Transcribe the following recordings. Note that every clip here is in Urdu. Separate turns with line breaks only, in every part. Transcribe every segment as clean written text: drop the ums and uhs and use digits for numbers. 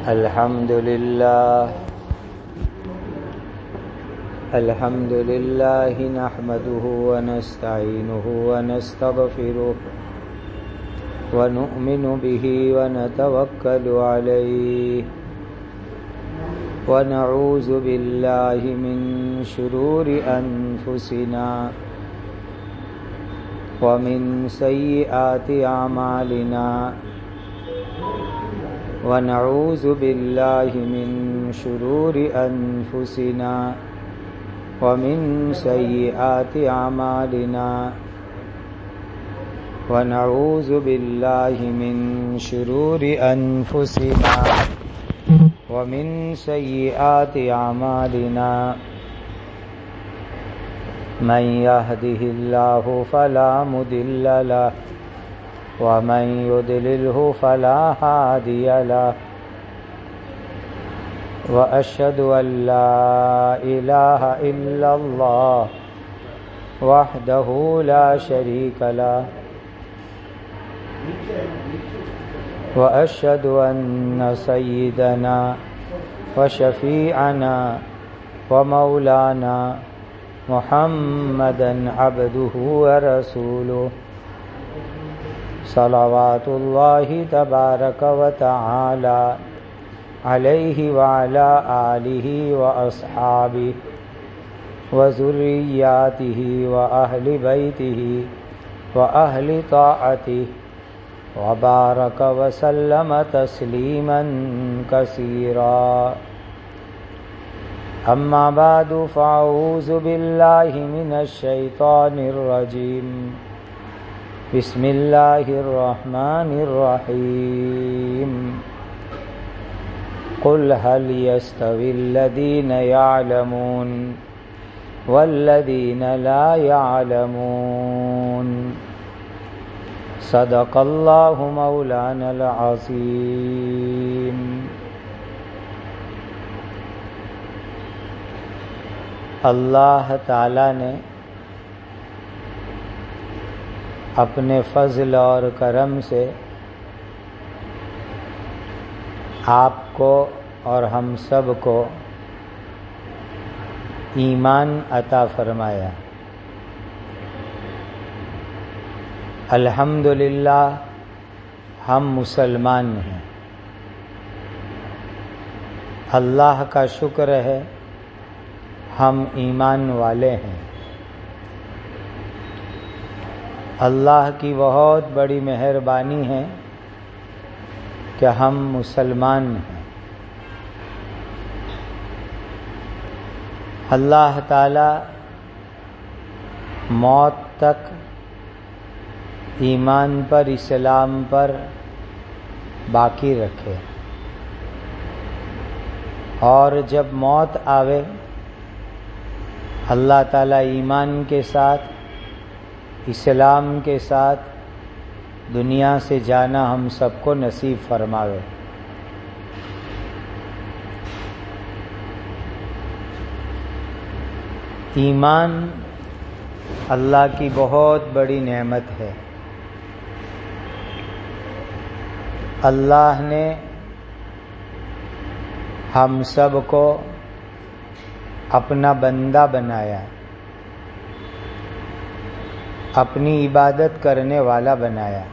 الحمد لله نحمده ونستعينه ونستغفره ونؤمن به ونتوكل عليه ونعوذ بالله من شرور أنفسنا ومن سيئات أعمالنا ونعوذ بالله من شرور أنفسنا ومن سيئات أعمالنا ونعوذ بالله من شرور أنفسنا ومن سيئات أعمالنا من يهده الله فلا مضل له ومن يضلله فلا هادي له وأشهد أن لا إله إلا الله وحده لا شريك له وأشهد أن سيدنا وشفيعنا ومولانا محمدا عبده ورسوله صلوات الله تبارك وتعالى عليه وعلى آله وأصحابه وذرياته وأهل بيته وأهل طاعته وبارك وسلم تسليما كثيرا أما بعد فأعوذ بالله من الشيطان الرجيم بسم الله الرحمن الرحيم قل هل يستوي الذين يعلمون والذين لا يعلمون صدق الله مولانا العظيم اللہ تعالی نے اپنے فضل اور کرم سے آپ کو اور ہم سب کو ایمان عطا فرمایا۔ الحمدللہ ہم مسلمان ہیں۔ اللہ کا شکر ہے ہم ایمان والے ہیں۔ اللہ کی بہت بڑی مہربانی ہے کہ ہم مسلمان ہیں۔ اللہ تعالی موت تک ایمان پر، اسلام پر باقی رکھے، اور جب موت آوے اللہ تعالی ایمان کے ساتھ، اسلام کے ساتھ دنیا سے جانا ہم سب کو نصیب فرماوے۔ ایمان اللہ کی بہت بڑی نعمت ہے۔ اللہ نے ہم سب کو اپنا بندہ بنایا، اپنی عبادت کرنے والا بنایا۔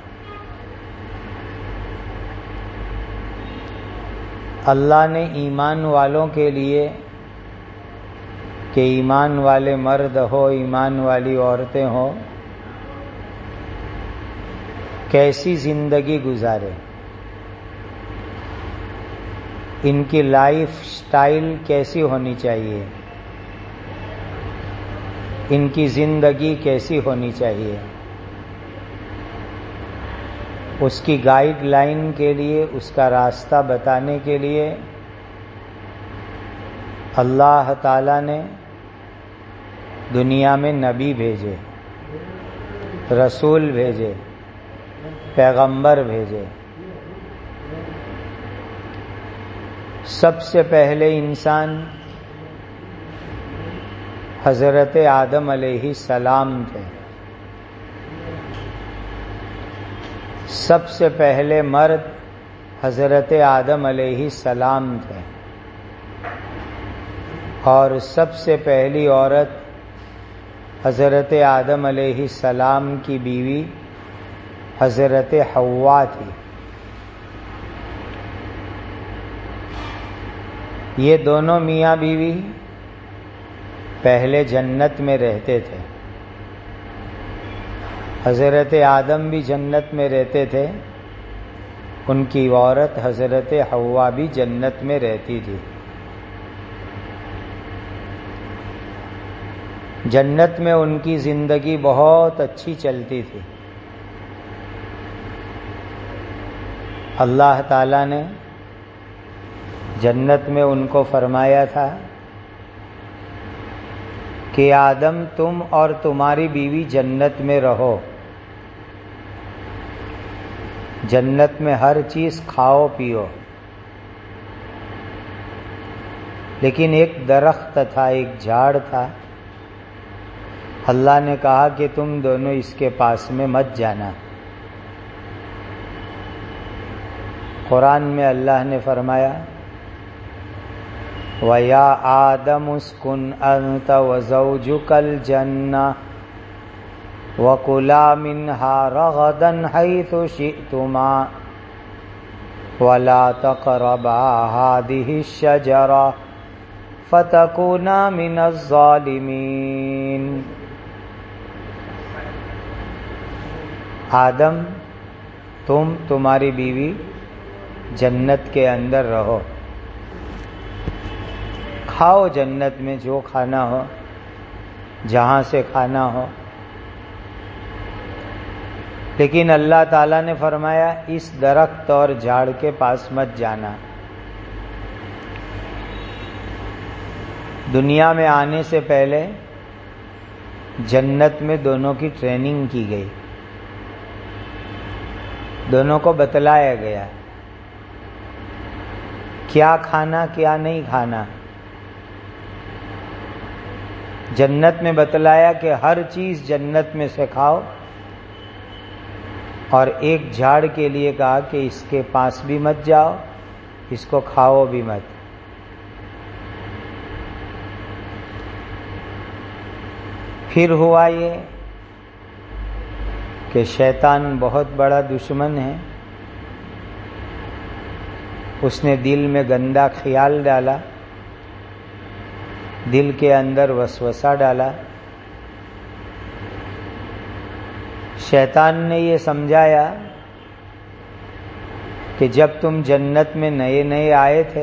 اللہ نے ایمان والوں کے لیے کہ ایمان والے مرد ہو، ایمان والی عورتیں ہوں، کیسی زندگی گزارے، ان کی لائف سٹائل کیسی ہونی چاہیے، ان کی زندگی کیسی ہونی چاہیے، اس کی گائیڈ لائن کے لیے، اس کا راستہ بتانے کے لیے اللہ تعالی نے دنیا میں نبی بھیجے، رسول بھیجے، پیغمبر بھیجے۔ سب سے پہلے انسان حضرت آدم علیہ السلام تھے۔ سب سے پہلے مرد حضرت آدم علیہ السلام تھے، اور سب سے پہلی عورت حضرت آدم علیہ السلام کی بیوی حضرت حوا تھی۔ یہ دونوں میاں بیوی پہلے جنت میں رہتے تھے۔ حضرت آدم بھی جنت میں رہتے تھے، ان کی عورت حضرت حوا بھی جنت میں رہتی تھی۔ جنت میں ان کی زندگی بہت اچھی چلتی تھی۔ اللہ تعالیٰ نے جنت میں ان کو فرمایا تھا کہ آدم تم اور تمہاری بیوی جنت میں رہو، جنت میں ہر چیز کھاؤ پیو، لیکن ایک درخت تھا، ایک جھاڑ تھا، اللہ نے کہا کہ تم دونوں اس کے پاس میں مت جانا۔ قرآن میں اللہ نے فرمایا وَيَا آدَمُ اسْكُنْ أَنْتَ وَزَوْجُكَ الْجَنَّةَ وَكُلَا مِنْهَا رَغَدًا حَيْثُ شِئْتُمَا وَلَا تَقْرَبَا هَٰذِهِ الشَّجَرَةَ فَتَكُونَا مِنَ الظَّالِمِينَ۔ آدم تمہاری بیوی جنت کے اندر رہو، کھاؤ جنت میں جو کھانا ہو، جہاں سے کھانا ہو، لیکن اللہ تعالیٰ نے فرمایا اس درخت اور جھاڑ کے پاس مت جانا۔ دنیا میں آنے سے پہلے جنت میں دونوں کی ٹریننگ کی گئی، دونوں کو بتلایا گیا کیا کھانا کیا نہیں کھانا۔ جنت میں بتلایا کہ ہر چیز جنت میں سے کھاؤ، اور ایک جھاڑ کے لیے کہا کہ اس کے پاس بھی مت جاؤ، اس کو کھاؤ بھی مت۔ پھر ہوا یہ کہ شیطان بہت بڑا دشمن ہے، اس نے دل میں گندا خیال ڈالا، دل کے اندر وسوسہ ڈالا۔ شیطان نے یہ سمجھایا کہ جب تم جنت میں نئے نئے آئے تھے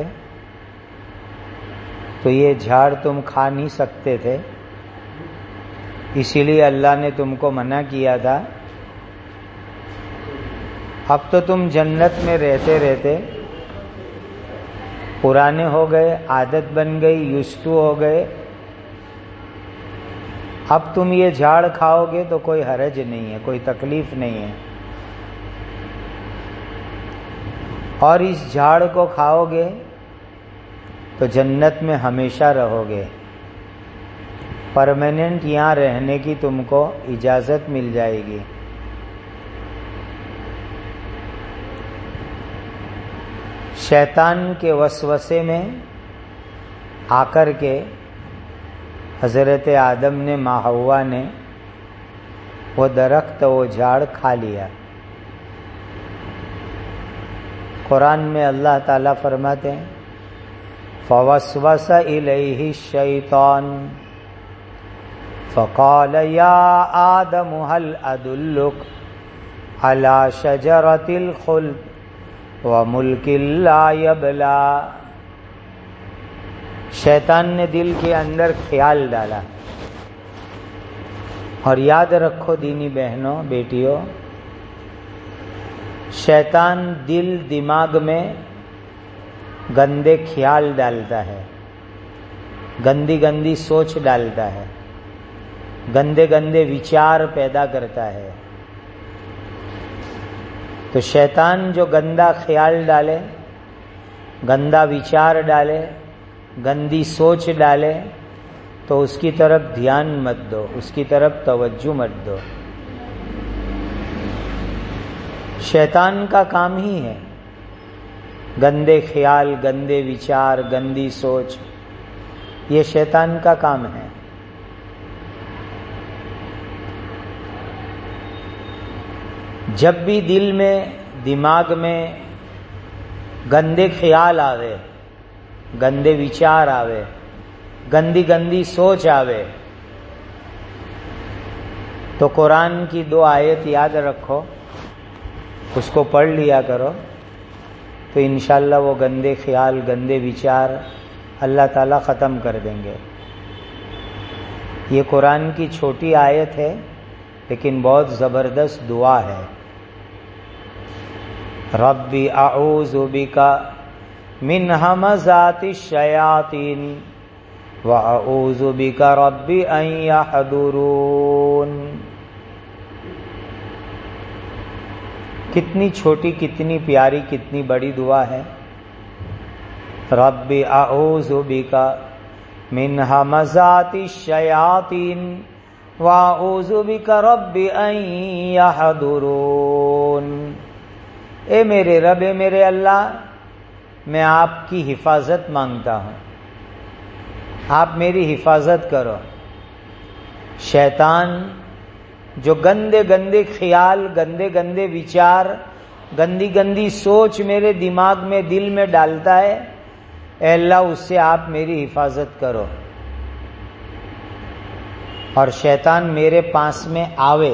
تو یہ جھاڑ تم کھا نہیں سکتے تھے، اسی لیے اللہ نے تم کو منع کیا تھا۔ اب تو تم جنت میں رہتے رہتے پرانے ہو گئے، عادت بن گئی، یوزٹو ہو گئے، اب تم یہ جھاڑ کھاؤ گے تو کوئی حرج نہیں ہے، کوئی تکلیف نہیں ہے، اور اس جھاڑ کو کھاؤ گے تو جنت میں ہمیشہ رہو گے، پرماننٹ یہاں رہنے کی تم کو اجازت مل جائے گی۔ شیطان کے وسوسے میں آ کر کے حضرت آدم نے، ماں حوا نے وہ درخت وہ جھاڑ کھا لیا۔ قرآن میں اللہ تعالیٰ فرماتے ہیں فَوَسْوَسَ إِلَيْهِ الشَّيْطَانُ فَقَالَ يَا آدَمُ هَلْ أَدُلُّكَ عَلَى شَجَرَةِ الْخُلْدِ وَمُلْكٍ لَا يَبْلَىٰ۔ شیطان نے دل کے اندر خیال ڈالا، اور یاد رکھو دینی بہنوں بیٹیوں، شیطان دل دماغ میں گندے خیال ڈالتا ہے، گندی گندی سوچ ڈالتا ہے، گندے گندے وچار پیدا کرتا ہے۔ تو شیطان جو گندا خیال ڈالے، گندا وچار ڈالے، گندی سوچ ڈالے، تو اس کی طرف دھیان مت دو، اس کی طرف توجہ مت دو۔ شیطان کا کام ہی ہے گندے خیال، گندے وچار، گندی سوچ، یہ شیطان کا کام ہے۔ جب بھی دل میں، دماغ میں گندے خیال آوے، گندے وچار آوے، گندی گندی سوچ آوے، تو قرآن کی 2 آیت یاد رکھو، اس کو پڑھ لیا کرو، تو انشاءاللہ وہ گندے خیال، گندے وچار اللہ تعالیٰ ختم کر دیں گے۔ یہ قرآن کی چھوٹی آیت ہے لیکن بہت زبردست دعا ہے۔ ربی اعوذ بک من ہمزات الشیاطین واعوذ بک ربی ان یحضرون۔ کتنی چھوٹی، کتنی پیاری، کتنی بڑی دعا ہے۔ ربی اعوذ بک من ہمزات الشیاطین واعوذ بک ربی ان یحضرون۔ اے میرے رب، اے میرے اللہ، میں آپ کی حفاظت مانگتا ہوں، آپ میری حفاظت کرو۔ شیطان جو گندے گندے خیال، گندے گندے وچار، گندی گندی سوچ میرے دماغ میں، دل میں ڈالتا ہے، اے اللہ اس سے آپ میری حفاظت کرو۔ اور شیطان میرے پاس میں آوے،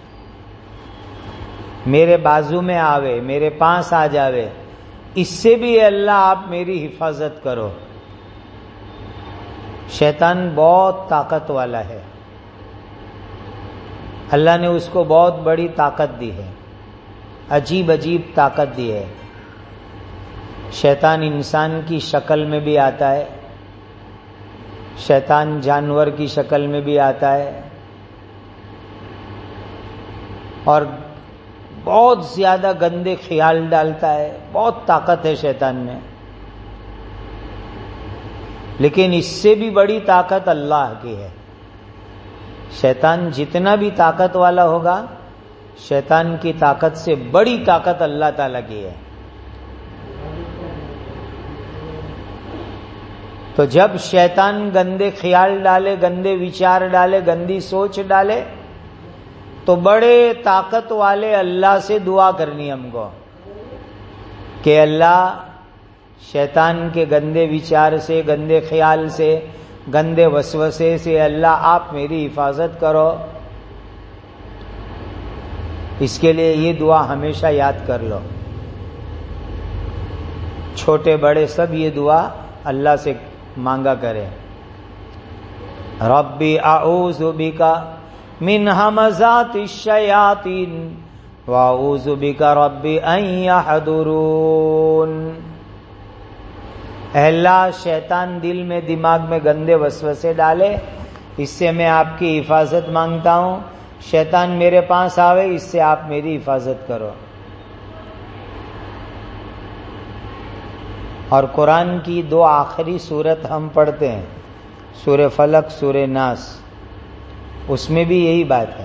میرے بازو میں آوے، میرے پاس آ جاوے، اس سے بھی اے اللہ آپ میری حفاظت کرو۔ شیطان بہت طاقت والا ہے، اللہ نے اس کو بہت بڑی طاقت دی ہے، عجیب عجیب طاقت دی ہے۔ شیطان انسان کی شکل میں بھی آتا ہے، شیطان جانور کی شکل میں بھی آتا ہے، اور بہت زیادہ گندے خیال ڈالتا ہے، بہت طاقت ہے شیطان میں۔ لیکن اس سے بھی بڑی طاقت اللہ کی ہے۔ شیطان جتنا بھی طاقت والا ہوگا، شیطان کی طاقت سے بڑی طاقت اللہ تعالیٰ کی ہے۔ تو جب شیطان گندے خیال ڈالے، گندے وچار ڈالے، گندی سوچ ڈالے، تو بڑے طاقت والے اللہ سے دعا کرنی ہم کو کہ اللہ شیطان کے گندے وچار سے، گندے خیال سے، گندے وسوسے سے اللہ آپ میری حفاظت کرو۔ اس کے لیے یہ دعا ہمیشہ یاد کر لو، چھوٹے بڑے سب یہ دعا اللہ سے مانگا کرے۔ ربی اعوذ بک من ہمزات الشیاطین واعوذ بک ربی ان یحضرون۔ اے اللہ شیطان دل میں، دماغ میں گندے وسوسے ڈالے، اس سے میں آپ کی حفاظت مانگتا ہوں۔ شیطان میرے پاس آوے، اس سے آپ میری حفاظت کرو۔ اور قرآن کی 2 آخری سورت ہم پڑھتے ہیں، سورہ فلق، سورہ ناس، اس میں بھی یہی بات ہے۔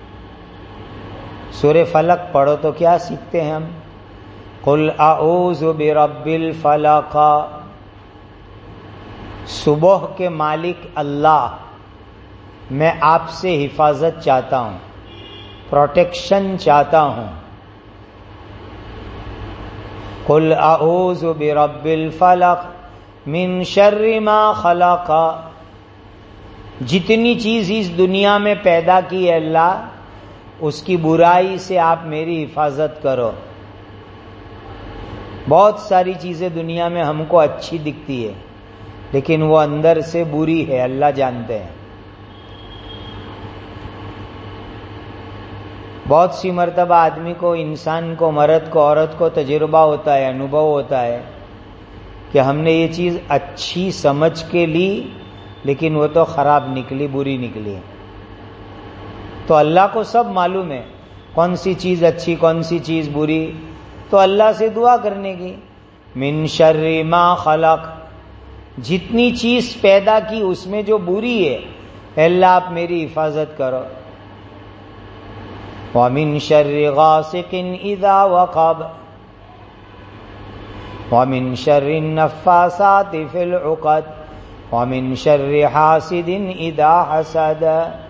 سورہ فلق پڑھو تو کیا سیکھتے ہیں ہم؟ قل اعوذ برب الفلق، صبح کے مالک اللہ، میں آپ سے حفاظت چاہتا ہوں، پروٹیکشن چاہتا ہوں۔ قل اعوذ برب الفلق من شر ما خلق، جتنی چیز اس دنیا میں پیدا کی ہے اللہ، اس کی برائی سے آپ میری حفاظت کرو۔ بہت ساری چیزیں دنیا میں ہم کو اچھی دکھتی ہے، لیکن وہ اندر سے بری ہے، اللہ جانتے ہیں۔ بہت سی مرتبہ آدمی کو، انسان کو، مرد کو، عورت کو تجربہ ہوتا ہے، انوبھو ہوتا ہے کہ ہم نے یہ چیز اچھی سمجھ کے لی، لیکن وہ تو خراب نکلی، بری نکلی۔ تو اللہ کو سب معلوم ہے کون سی چیز اچھی، کون سی چیز بری، تو اللہ سے دعا کرنے کی۔ من شر ما خلق، جتنی چیز پیدا کی اس میں جو بری ہے، اے اللہ آپ میری حفاظت کرو۔ وَمِن شَرِّ غَاسِقٍ إِذَا وَقَبَ، ومن شر النفاثات فی العقد ومن شر حاسد اذا حسد.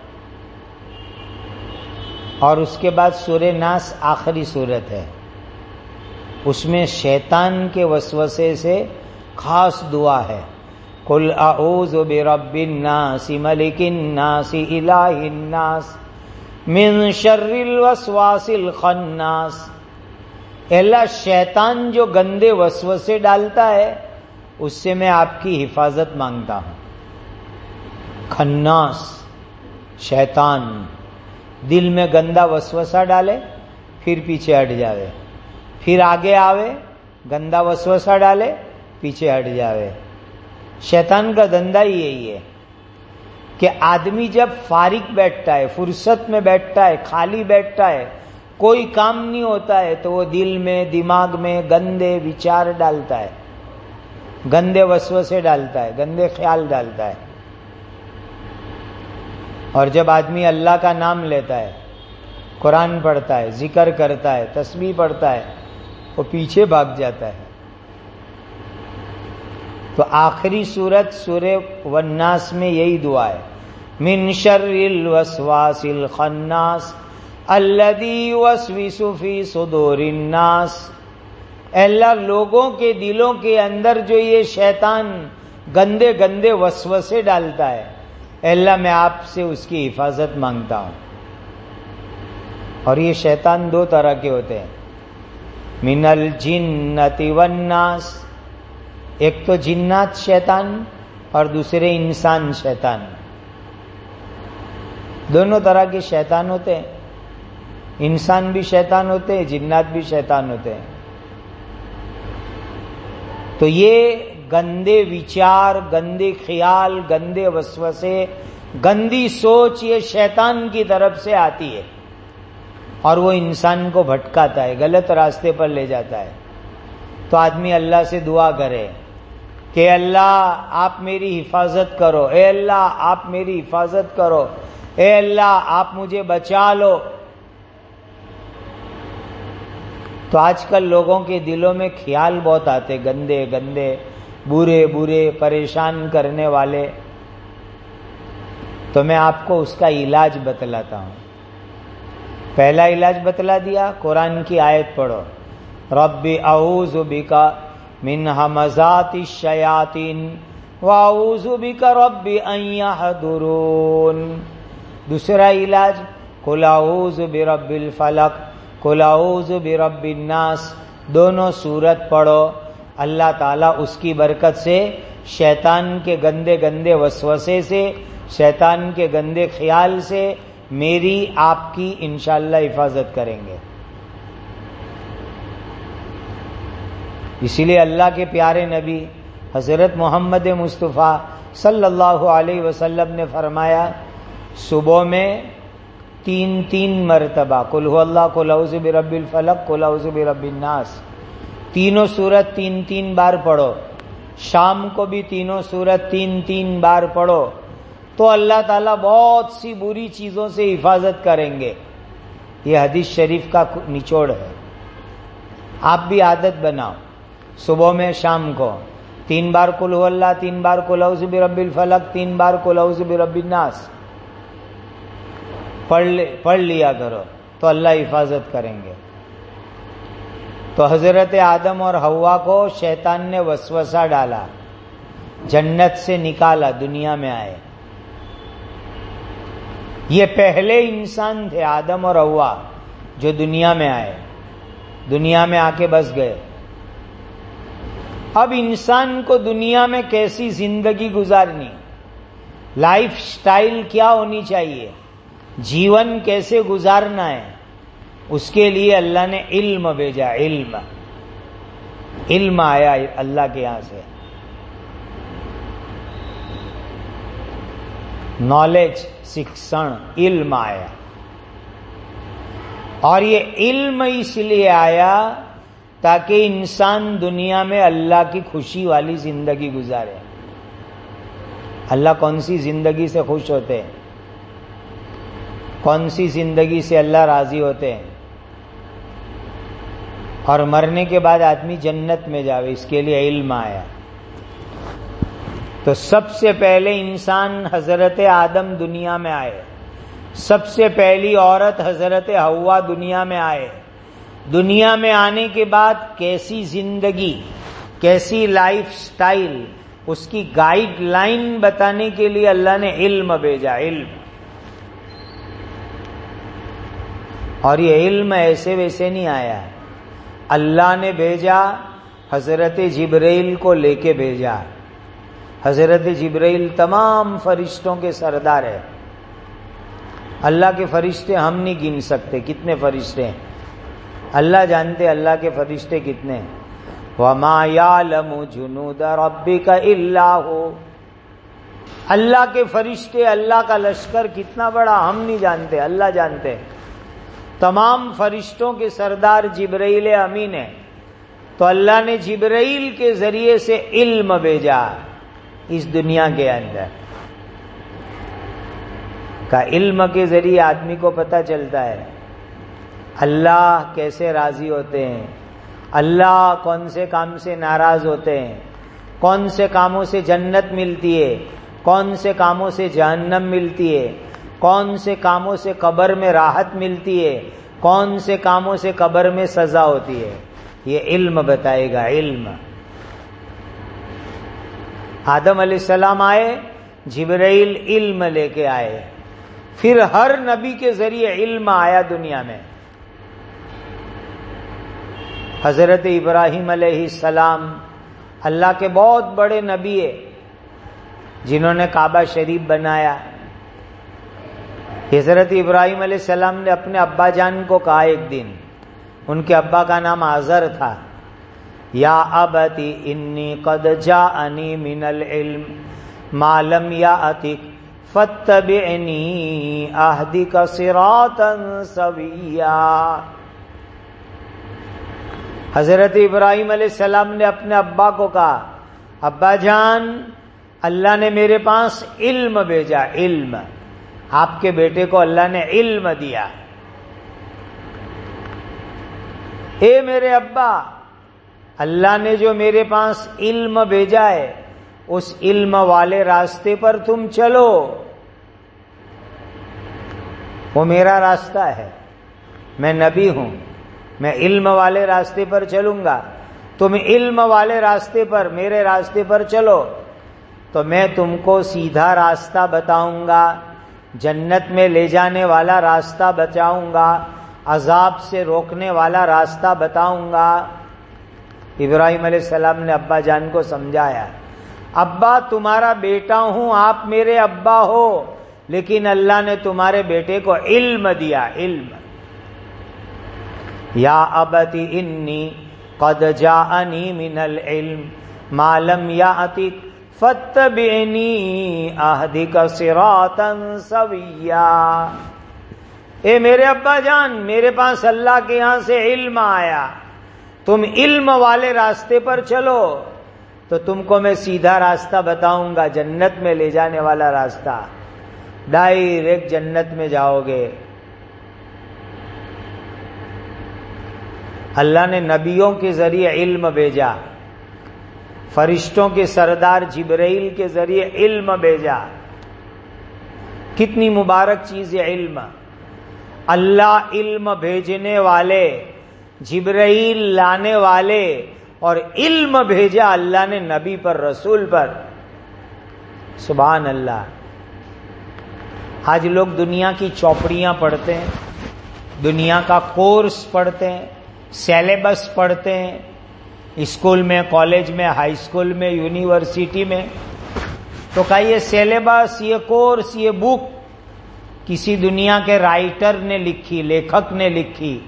اور اس کے بعد سورہ ناس آخری سورت ہے، اس میں شیطان کے وسوسے سے خاص دعا ہے. قل اعوذ برب الناس ملک الناس الہ الناس من شر الوسواس الخناس. اللہ شیطان جو گندے وسوسے ڈالتا ہے اس سے میں آپ کی حفاظت مانگتا ہوں. خناس شیطان دل میں گندا وسوسہ ڈالے پھر پیچھے ہٹ جاوے، پھر آگے آوے گندا وسوسہ ڈالے پیچھے ہٹ جاوے. شیطان کا دھندا ہی یہی ہے کہ آدمی جب فارغ بیٹھتا ہے، فرصت میں بیٹھتا ہے، خالی بیٹھتا ہے، کوئی کام نہیں ہوتا ہے تو وہ دل میں دماغ میں گندے وچار ڈالتا ہے، گندے وسوسے ڈالتا ہے، گندے خیال ڈالتا ہے. اور جب آدمی اللہ کا نام لیتا ہے، قرآن پڑھتا ہے، ذکر کرتا ہے، تسبیح پڑھتا ہے، وہ پیچھے بھاگ جاتا ہے. تو آخری سورت سورہ والناس میں یہی دعا ہے، من شر الوسواس الخناس الذی یوسوس فی صدور الناس. اللہ لوگوں کے دلوں کے اندر جو یہ شیطان گندے گندے وسوسے ڈالتا ہے، اللہ میں آپ سے اس کی حفاظت مانگتا ہوں. اور یہ شیطان دو طرح کے ہوتے ہیں، من الجنۃ والناس، ایک تو جنات شیطان اور دوسرے انسان شیطان. دونوں طرح کے شیطان ہوتے ہیں، انسان بھی شیطان ہوتے ہیں، جنات بھی شیطان ہوتے ہیں. تو یہ گندے وچار، گندے خیال، گندے وسوسے، گندی سوچ یہ شیطان کی طرف سے آتی ہے اور وہ انسان کو بھٹکاتا ہے، غلط راستے پر لے جاتا ہے. تو آدمی اللہ سے دعا کرے کہ اللہ آپ میری حفاظت کرو، اے اللہ آپ میری حفاظت کرو، اے اللہ آپ مجھے بچا لو. تو آج کل لوگوں کے دلوں میں خیال بہت آتے، گندے گندے، برے برے، پریشان کرنے والے. تو میں آپ کو اس کا علاج بتلاتا ہوں. پہلا علاج بتلا دیا، قرآن کی آیت پڑھو، رب اعوذ بک من ہمزات الشیاطین واعوذ بک رب ان یحضرون. دوسرا علاج، قل اعوذ برب الفلق قل اعوذ برب الناس. دونوں سورت پڑھو، اللہ تعالیٰ اس کی برکت سے شیطان کے گندے گندے وسوسے سے، شیطان کے گندے خیال سے میری آپ کی انشاءاللہ حفاظت کریں گے. اسی لیے اللہ کے پیارے نبی حضرت محمد مصطفیٰ صلی اللہ علیہ وسلم نے فرمایا، صبح میں 3 مرتبہ قل هو اللہ، قل اعوذ برب الفلق، قل اعوذ برب الناس، تینوں سورت 3 بار پڑھو. شام کو بھی تینوں سورت 3 بار پڑھو تو اللہ تعالیٰ بہت سی بری چیزوں سے حفاظت کریں گے. یہ حدیث شریف کا نچوڑ ہے. آپ بھی عادت بناؤ، صبح میں شام کو 3 بار قل هو اللہ، 3 بار قل اعوذ برب الفلق، 3 بار قل اعوذ برب الناس پڑھ لیا کرو تو اللہ حفاظت کریں گے. تو حضرت آدم اور حوا کو شیطان نے وسوسہ ڈالا، جنت سے نکالا، دنیا میں آئے. یہ پہلے انسان تھے آدم اور حوا جو دنیا میں آئے، دنیا میں آ کے بس گئے. اب انسان کو دنیا میں کیسی زندگی گزارنی، لائف سٹائل کیا ہونی چاہیے، جیون کیسے گزارنا ہے، اس کے لیے اللہ نے علم بھیجا. علم آیا اللہ کے یہاں سے، نالج، شکشن، علم آیا. اور یہ علم اس لیے آیا تاکہ انسان دنیا میں اللہ کی خوشی والی زندگی گزارے. اللہ کون سی زندگی سے خوش ہوتے ہیں، کون سی زندگی سے اللہ راضی ہوتے ہیں؟ اور مرنے کے بعد آدمی جنت میں جاوے، اس کے لیے علم آیا۔ تو سب سے پہلے انسان حضرت آدم دنیا میں آئے، سب سے پہلی عورت حضرت حوا دنیا میں آئے۔ دنیا میں آنے کے بعد کیسی زندگی، کیسی لائف سٹائل، اس کی گائیڈ لائن بتانے کے لیے اللہ نے علم بھیجا، علم۔ اور یہ علم ایسے ویسے نہیں آیا، اللہ نے بھیجا، حضرت جبرائیل کو لے کے بھیجا۔ حضرت جبرائیل تمام فرشتوں کے سردار ہے۔ اللہ کے فرشتے ہم نہیں گن سکتے کتنے فرشتے ہیں، اللہ جانتے اللہ کے فرشتے کتنے ہیں۔ وَمَا يَعْلَمُ جُنُودَ رَبِّكَ إِلَّا هُوَ، اللہ کے فرشتے، اللہ کا لشکر کتنا بڑا ہم نہیں جانتے، اللہ جانتے۔ تمام فرشتوں کے سردار جبرائیل امین ہے، تو اللہ نے جبرائیل کے ذریعے سے علم بھیجا اس دنیا کے اندر کا۔ علم کے ذریعے آدمی کو پتہ چلتا ہے اللہ کیسے راضی ہوتے ہیں، اللہ کون سے کام سے ناراض ہوتے ہیں، کون سے کاموں سے جنت ملتی ہے، کون سے کاموں سے جہنم ملتی ہے، کون سے کاموں سے قبر میں راحت ملتی ہے، کون سے کاموں سے قبر میں سزا ہوتی ہے، یہ علم بتائے گا، علم۔ آدم علیہ السلام آئے، جبرائیل علم لے کے آئے، پھر ہر نبی کے ذریعے علم آیا دنیا میں۔ حضرت ابراہیم علیہ السلام اللہ کے بہت بڑے نبی ہیں، جنہوں نے کعبہ شریف بنایا۔ حضرت ابراہیم علیہ السلام نے اپنے ابا جان کو کہا ایک دن، ان کے ابا کا نام آزر تھا، یا ابتی انی قد جاءنی من العلم ما لم یأتک فاتبعنی اہدک صراطا سویا۔ حضرت ابراہیم علیہ السلام نے اپنے ابا کو کہا، ابا جان اللہ نے میرے پاس علم بھیجا، علم، آپ کے بیٹے کو اللہ نے علم دیا۔ اے میرے ابا، اللہ نے جو میرے پاس علم بھیجا ہے اس علم والے راستے پر تم چلو، وہ میرا راستہ ہے، میں نبی ہوں، میں علم والے راستے پر چلوں گا، تم علم والے راستے پر، میرے راستے پر چلو تو میں تم کو سیدھا راستہ بتاؤں گا، جنت میں لے جانے والا راستہ بتاؤں گا، عذاب سے روکنے والا راستہ بتاؤں گا۔ ابراہیم علیہ السلام نے ابا جان کو سمجھایا، ابا تمہارا بیٹا ہوں، آپ میرے ابا ہو، لیکن اللہ نے تمہارے بیٹے کو علم دیا، علم۔ یا ابتی انی قد جاءنی من العلم ما لم یأتک فاتبعنی اہدک صراطا سویا۔ اے میرے ابا جان، میرے پاس اللہ کے یہاں سے علم آیا، تم علم والے راستے پر چلو تو تم کو میں سیدھا راستہ بتاؤں گا، جنت میں لے جانے والا راستہ، ڈائریکٹ جنت میں جاؤ گے۔ اللہ نے نبیوں کے ذریعے علم بھیجا، فرشتوں کے سردار جبرائیل کے ذریعے علم بھیجا۔ کتنی مبارک چیز ہے علم۔ اللہ علم بھیجنے والے، جبرائیل لانے والے، اور علم بھیجا اللہ نے نبی پر، رسول پر۔ سبحان اللہ۔ آج لوگ دنیا کی چوپڑیاں پڑھتے ہیں، دنیا کا کورس پڑھتے ہیں، سیلیبس پڑھتے ہیں، اسکول میں، کالج میں، ہائی اسکول میں، یونیورسٹی میں، تو کہا یہ سیلیبس، یہ کورس، یہ بک کسی دنیا کے رائٹر نے لکھی، لیکھک نے لکھی،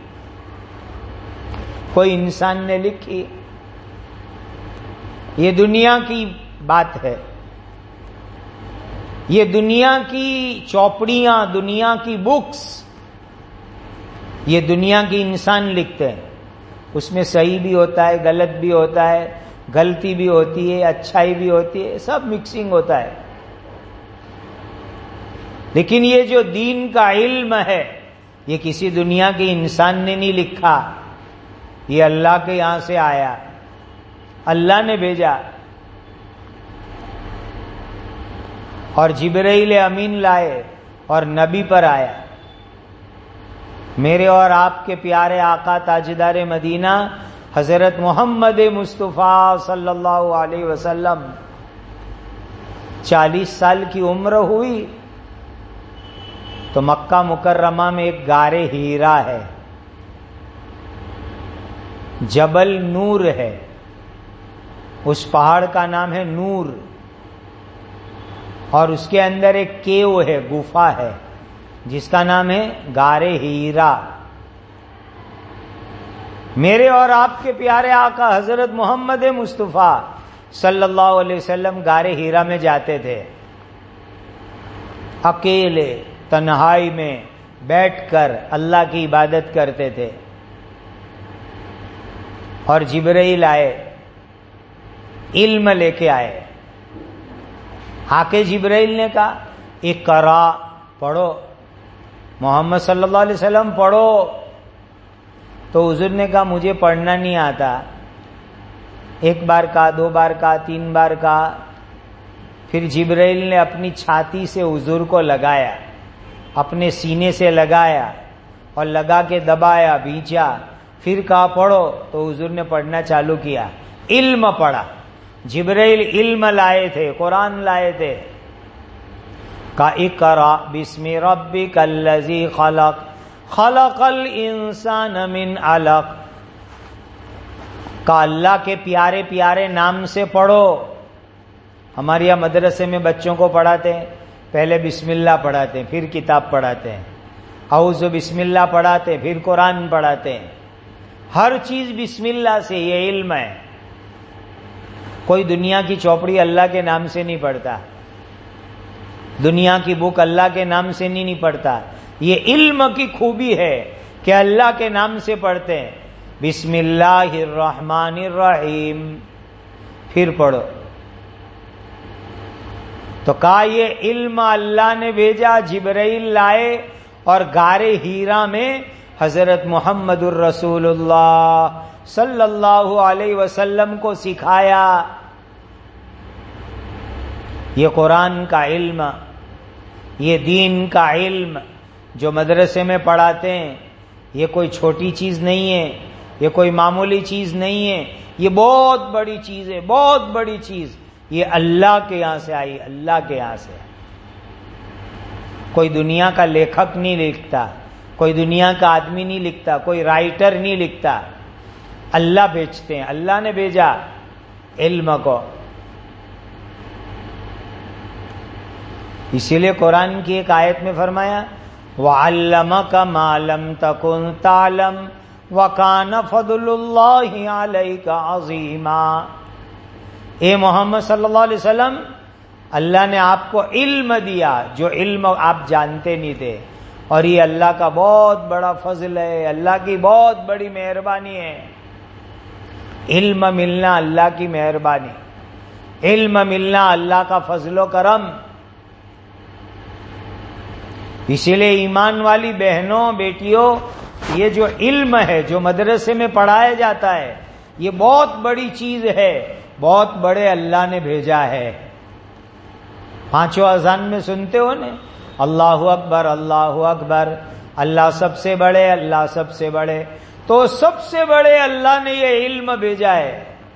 کوئی انسان نے لکھی، یہ دنیا کی بات ہے، یہ دنیا کی چوپڑیاں، دنیا کی بکس، یہ دنیا کی انسان لکھتے ہیں، اس میں صحیح بھی ہوتا ہے، غلط بھی ہوتا ہے، غلطی بھی ہوتی ہے، اچھائی بھی ہوتی ہے، سب مکسنگ ہوتا ہے۔ لیکن یہ جو دین کا علم ہے یہ کسی دنیا کے انسان نے نہیں لکھا، یہ اللہ کے یہاں سے آیا، اللہ نے بھیجا. اور جبرائیل امین لائے اور نبی پر آیا. میرے اور آپ کے پیارے آقا تاجدار مدینہ حضرت محمد مصطفیٰ صلی اللہ علیہ وسلم 40 سال کی عمر ہوئی تو مکہ مکرمہ میں ایک غار ہیرا ہے، جبل نور ہے، اس پہاڑ کا نام ہے نور، اور اس کے اندر ایک کیو ہے، گفا ہے، جس کا نام ہے غار ہیرا. میرے اور آپ کے پیارے آقا حضرت محمد مصطفیٰ صلی اللہ علیہ وسلم غار ہیرا میں جاتے تھے، اکیلے تنہائی میں بیٹھ کر اللہ کی عبادت کرتے تھے. اور جبرائیل آئے، علم لے کے آئے. آ کے جبرائیل نے کہا اقرا، پڑھو، محمد صلی اللہ علیہ وسلم پڑھو. تو حضور نے کہا مجھے پڑھنا نہیں آتا. ایک بار کہا، 2 بار کہا، 3 بار کہا. پھر جبرائیل نے اپنی چھاتی سے حضور کو لگایا، اپنے سینے سے لگایا اور لگا کے دبایا، بھینچا. پھر کہا پڑھو، تو حضور نے پڑھنا چالو کیا، علم پڑھا. جبرائیل علم لائے تھے، قرآن لائے تھے. کہا اقرا بسم ربک الذی خلق خلق الانسان من علق. کہا اللہ کے پیارے پیارے نام سے پڑھو. ہمارے یہاں مدرسے میں بچوں کو پڑھاتے ہیں، پہلے بسم اللہ پڑھاتے ہیں، پھر کتاب پڑھاتے ہیں، اعوذ بسم اللہ پڑھاتے ہیں، پھر قرآن پڑھاتے ہیں. ہر چیز بسم اللہ سے، یہ علم ہے. کوئی دنیا کی چوپڑی اللہ کے نام سے نہیں پڑھتا، دنیا کی بک اللہ کے نام سے نہیں پڑھتا. یہ علم کی خوبی ہے کہ اللہ کے نام سے پڑھتے ہیں. بسم اللہ الرحمن الرحیم، پھر پڑھو. تو کہا یہ علم اللہ نے بھیجا، جبرائیل لائے اور غار ہیرا میں حضرت محمد الرسول اللہ صلی اللہ علیہ وسلم کو سکھایا. یہ قرآن کا علم، یہ دین کا علم جو مدرسے میں پڑھاتے ہیں، یہ کوئی چھوٹی چیز نہیں ہے، یہ کوئی معمولی چیز نہیں ہے، یہ بہت بڑی چیز ہے، بہت بڑی چیز. یہ اللہ کے یہاں سے آئی، اللہ کے یہاں سے. کوئی دنیا کا لیکھک نہیں لکھتا، کوئی دنیا کا آدمی نہیں لکھتا، کوئی رائٹر نہیں لکھتا، اللہ بھیجتے ہیں. اللہ نے بھیجا علم کو. اسی لیے قرآن کی ایک آیت میں فرمایا وَعَلَّمَكَ مَا لَمْ تَكُنْ تَعْلَمْ وَكَانَ فَضْلُ اللَّهِ عَلَيْكَ عَظِيمًا. اے محمد صلی اللہ علیہ وسلم، اللہ نے آپ کو علم دیا جو علم آپ جانتے نہیں تھے، اور یہ اللہ کا بہت بڑا فضل ہے، اللہ کی بہت بڑی مہربانی ہے. علم ملنا اللہ کی مہربانی، علم ملنا اللہ کا فضل و کرم. اسی لیے ایمان والی بہنوں بیٹیوں، یہ جو علم ہے جو مدرسے میں پڑھایا جاتا ہے، یہ بہت بڑی چیز ہے، بہت بڑے اللہ نے بھیجا ہے. 5 اذان میں سنتے ہو نا، اللہ اکبر اللہ اکبر، اللہ سب سے بڑے، اللہ سب سے بڑے. تو سب سے بڑے اللہ نے یہ علم بھیجا ہے،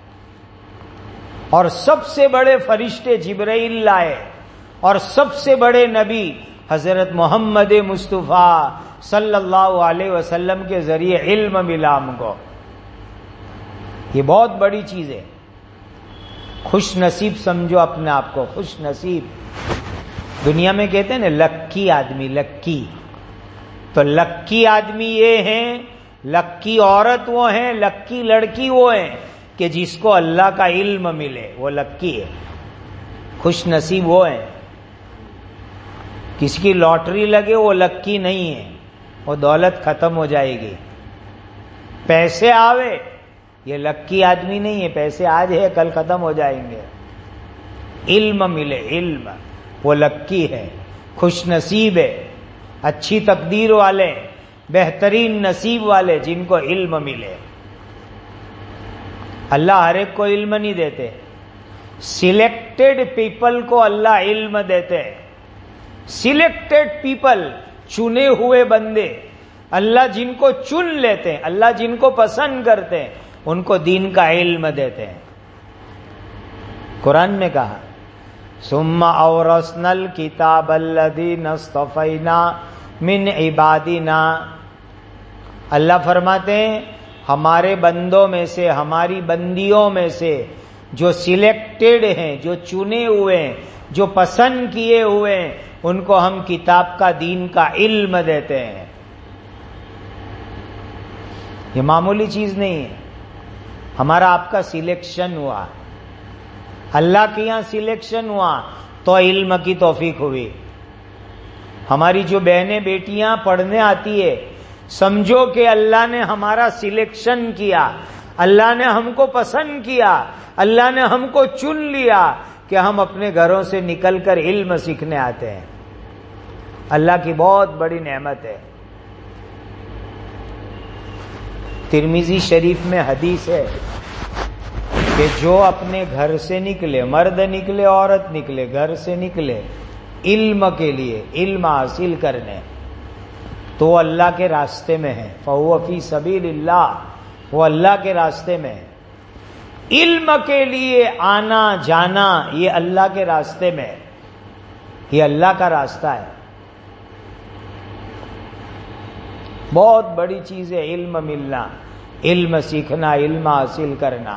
اور سب سے بڑے فرشتے جبرائیل لائے، اور سب سے بڑے نبی حضرت محمد مصطفیٰ صلی اللہ علیہ وسلم کے ذریعے علم ملا ہم کو. یہ بہت بڑی چیز ہے. خوش نصیب سمجھو اپنے آپ کو، خوش نصیب. دنیا میں کہتے ہیں نا لکی آدمی، لکی. تو لکی آدمی یہ ہیں، لکی عورت وہ ہیں، لکی لڑکی وہ ہیں کہ جس کو اللہ کا علم ملے، وہ لکی ہے. خوش نصیب وہ ہیں. کسی کی لاٹری لگے وہ لکی نہیں ہے، وہ دولت ختم ہو جائے گی. پیسے آوے یہ لکی آدمی نہیں ہے، پیسے آج ہے کل ختم ہو جائیں گے. علم ملے، علم، وہ لکی ہے، خوش نصیب ہے، اچھی تقدیر والے، بہترین نصیب والے جن کو علم ملے. اللہ ہر ایک کو علم نہیں دیتے، سلیکٹڈ پیپل کو اللہ علم دیتے ہیں. سلیکٹڈ پیپل، چنے ہوئے بندے، اللہ جن کو چن لیتے ہیں، اللہ جن کو پسند کرتے ہیں، ان کو دین کا علم دیتے ہیں. قرآن نے کہا ثم اورثنا الکتاب الذین اصطفینا من عبادنا. اللہ فرماتے ہیں ہمارے بندوں میں سے، ہماری بندیوں میں سے جو سلیکٹڈ ہیں، جو چنے ہوئے ہیں، جو پسند کیے ہوئے ہیں، ان کو ہم کتاب کا، دین کا علم دیتے ہیں. یہ معمولی چیز نہیں ہے. ہمارا آپ کا سلیکشن ہوا، اللہ کے یہاں سلیکشن ہوا تو علم کی توفیق ہوئی. ہماری جو بہنیں بیٹیاں پڑھنے آتی ہے، سمجھو کہ اللہ نے ہمارا سلیکشن کیا، اللہ نے ہم کو پسند کیا، اللہ نے ہم کو چن لیا کہ ہم اپنے گھروں سے نکل کر علم سیکھنے آتے ہیں. اللہ کی بہت بڑی نعمت ہے. ترمذی شریف میں حدیث ہے کہ جو اپنے گھر سے نکلے، مرد نکلے عورت نکلے، گھر سے نکلے علم کے لیے، علم حاصل کرنے، تو وہ اللہ کے راستے میں ہے. فہو فی سبیل اللہ، وہ اللہ کے راستے میں ہے. علم کے لیے آنا جانا یہ اللہ کے راستے میں ہے، یہ اللہ کا راستہ ہے. بہت بڑی چیز ہے علم ملنا، علم سیکھنا، علم حاصل کرنا.